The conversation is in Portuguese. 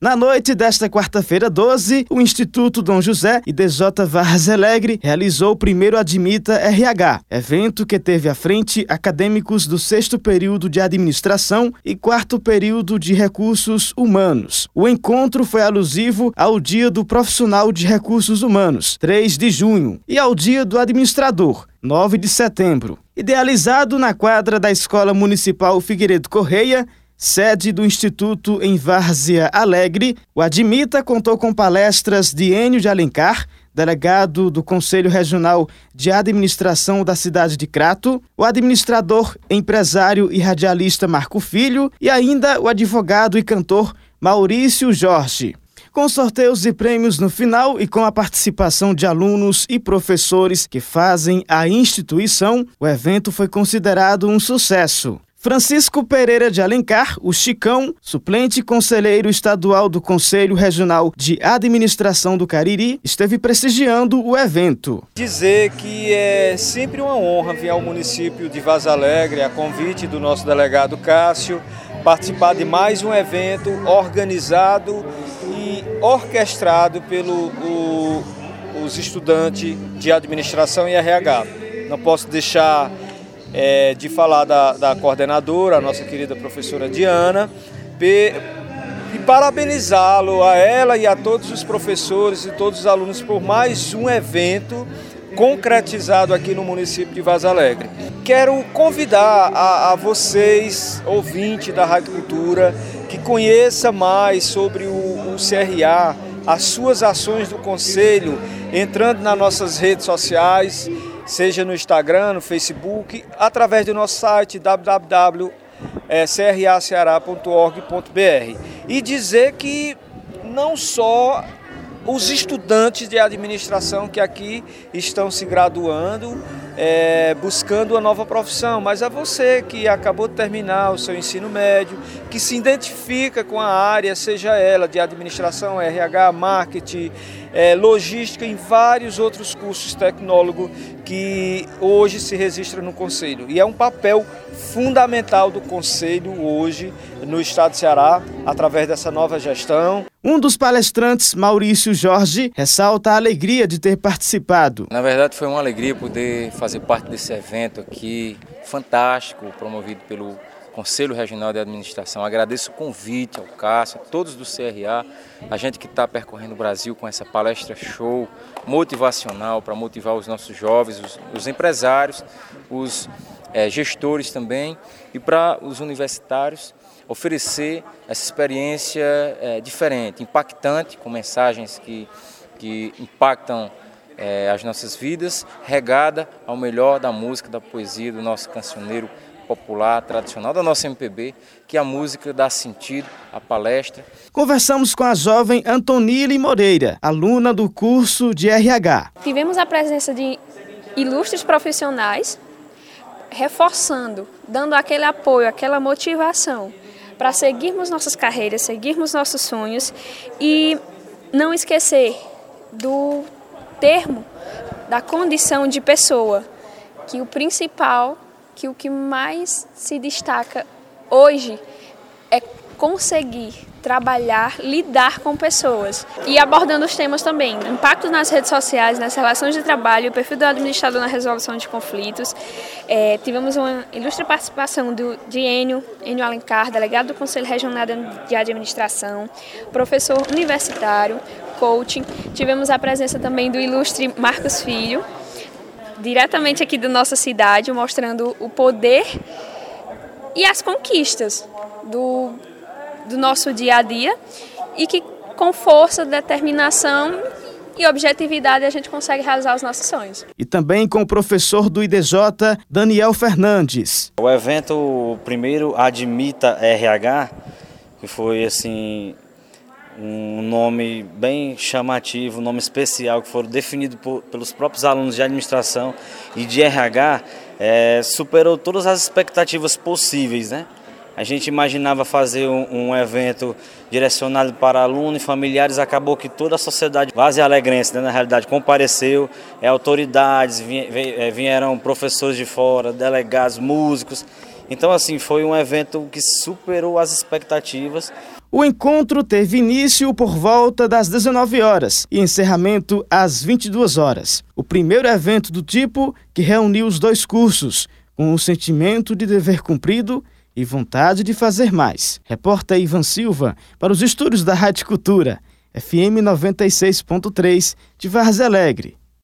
Na noite desta quarta-feira 12, o Instituto Dom José IDJ Várzea Alegre realizou o primeiro Admita RH, evento que teve à frente acadêmicos do 6º período de Administração e 4º período de Recursos Humanos. O encontro foi alusivo ao Dia do Profissional de Recursos Humanos, 3 de junho, e ao Dia do Administrador, 9 de setembro. Idealizado na quadra da Escola Municipal Figueiredo Correia, sede do Instituto em Várzea Alegre, o Admita contou com palestras de Enio de Alencar, delegado do Conselho Regional de Administração da cidade de Crato, o administrador, empresário e radialista Marco Filho e ainda o advogado e cantor Maurício Jorge. Com sorteios e prêmios no final e com a participação de alunos e professores que fazem a instituição, o evento foi considerado um sucesso. Francisco Pereira de Alencar, o Chicão, suplente conselheiro estadual do Conselho Regional de Administração do Cariri, esteve prestigiando o evento. Dizer que é sempre uma honra vir ao município de Várzea Alegre, a convite do nosso delegado Cássio, participar de mais um evento organizado e orquestrado pelos estudantes de Administração e RH. Não posso deixar de falar da coordenadora, a nossa querida professora Diana, e parabenizá-lo, a ela e a todos os professores e todos os alunos por mais um evento concretizado aqui no município de Várzea Alegre. Quero convidar a vocês, ouvintes da Rádio Cultura, que conheça mais sobre o CRA, as suas ações do Conselho, entrando nas nossas redes sociais, seja no Instagram, no Facebook, através do nosso site www.craceara.org.br. E dizer que não só os estudantes de administração que aqui estão se graduando, buscando uma nova profissão, mas a você que acabou de terminar o seu ensino médio, que se identifica com a área, seja ela de administração, RH, marketing, logística, em vários outros cursos tecnólogos que hoje se registram no Conselho. E é um papel fundamental do Conselho hoje no Estado do Ceará, através dessa nova gestão. Um dos palestrantes, Maurício Jorge, ressalta a alegria de ter participado. Na verdade, foi uma alegria poder fazer parte desse evento aqui, fantástico, promovido pelo Conselho Regional de Administração. Agradeço o convite ao Cássio, a todos do CRA, a gente que está percorrendo o Brasil com essa palestra show, motivacional, para motivar os nossos jovens, os empresários, os gestores também, e para os universitários oferecer essa experiência diferente, impactante, com mensagens que impactam as nossas vidas, regada ao melhor da música, da poesia, do nosso cancioneiro popular, tradicional, da nossa MPB, que a música dá sentido à palestra. Conversamos com a jovem Antonile Moreira, aluna do curso de RH. Tivemos a presença de ilustres profissionais, reforçando, dando aquele apoio, aquela motivação para seguirmos nossas carreiras, seguirmos nossos sonhos e não esquecer do termo, da condição de pessoa, que o principal, que o que mais se destaca hoje é conseguir trabalhar, lidar com pessoas. E abordando os temas também, impacto nas redes sociais, nas relações de trabalho, o perfil do administrador na resolução de conflitos. Tivemos uma ilustre participação de Enio Alencar, delegado do Conselho Regional de Administração, professor universitário, coaching. Tivemos a presença também do ilustre Marcos Filho, diretamente aqui da nossa cidade, mostrando o poder e as conquistas do nosso dia a dia e que com força, determinação e objetividade a gente consegue realizar os nossos sonhos. E também com o professor do IDJ, Daniel Fernandes. O evento primeiro Admita RH, que foi assim um nome bem chamativo, um nome especial, que foram definidos pelos próprios alunos de administração e de RH, superou todas as expectativas possíveis, né? A gente imaginava fazer um evento direcionado para alunos e familiares, acabou que toda a sociedade varzealegrense, né, na realidade, compareceu, autoridades, vieram professores de fora, delegados, músicos. Então, assim, foi um evento que superou as expectativas. O encontro teve início por volta das 19 horas e encerramento às 22 horas. O primeiro evento do tipo que reuniu os dois cursos, com o sentimento de dever cumprido e vontade de fazer mais. Repórter Ivan Silva, para os estúdios da Rádio Cultura, FM 96.3 de Várzea Alegre.